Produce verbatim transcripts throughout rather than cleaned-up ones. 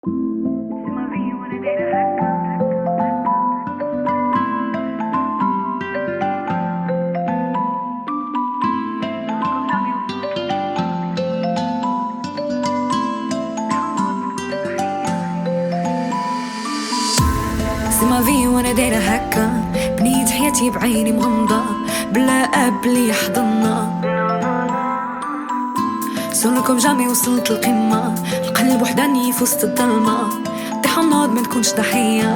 ما في وانا دايرة هكا، بنيت حياتي بعيني مغمضة بلا اب اللي يحضننا. سولكم جامي وصلت القمة، القلب وحداني في وسط الظلمة. تحنض ما تكونش ضحية،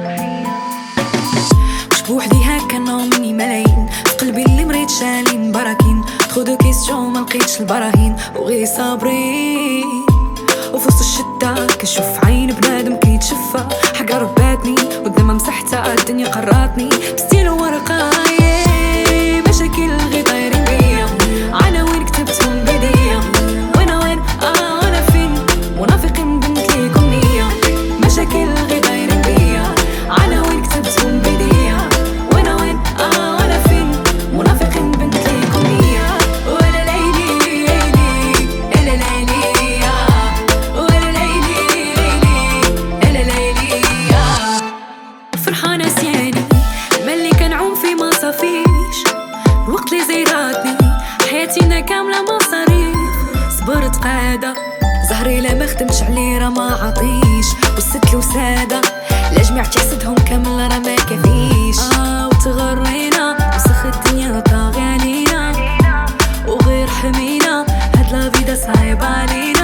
مش بوحدي هكا انا ومني ملايين في قلبي اللي مريت شالين براكين. تخدو كيسيون ما لقيتش البراهين وغير صابرين. وفي وسط الشدة كنشوف عين بنادم كيتشفى، حاجة رباتني قدام مسحتها الدنيا قراتني بستيلو ورقاية. مشاكل غير طايرين بيا، عناوين كتبتهم بيديا. وانا وين اه انا فين، منافقين بنت ليكم نية. مشاكل غير طايرين بيا، عناوين كتبتهم بيديا. وانا وين اه انا فين، منافقين بنت ليكم نية. ولا ليلي ليلي الا ليلي فرحانة سياني ملي كنعوم في ما صافيش. الوقت اللي زيراتني حياتينا كاملة مصاريف. صبرت قادة زهري لا ما خدمش عليه راه ما عطيش. والست الوسادة لا جمعت حسدهم كامل راه ما كفيش. اه وتغرينا وسخ الدنيا طاغي علينا وغير حمينا. هاد لا فيدا صعيب علينا.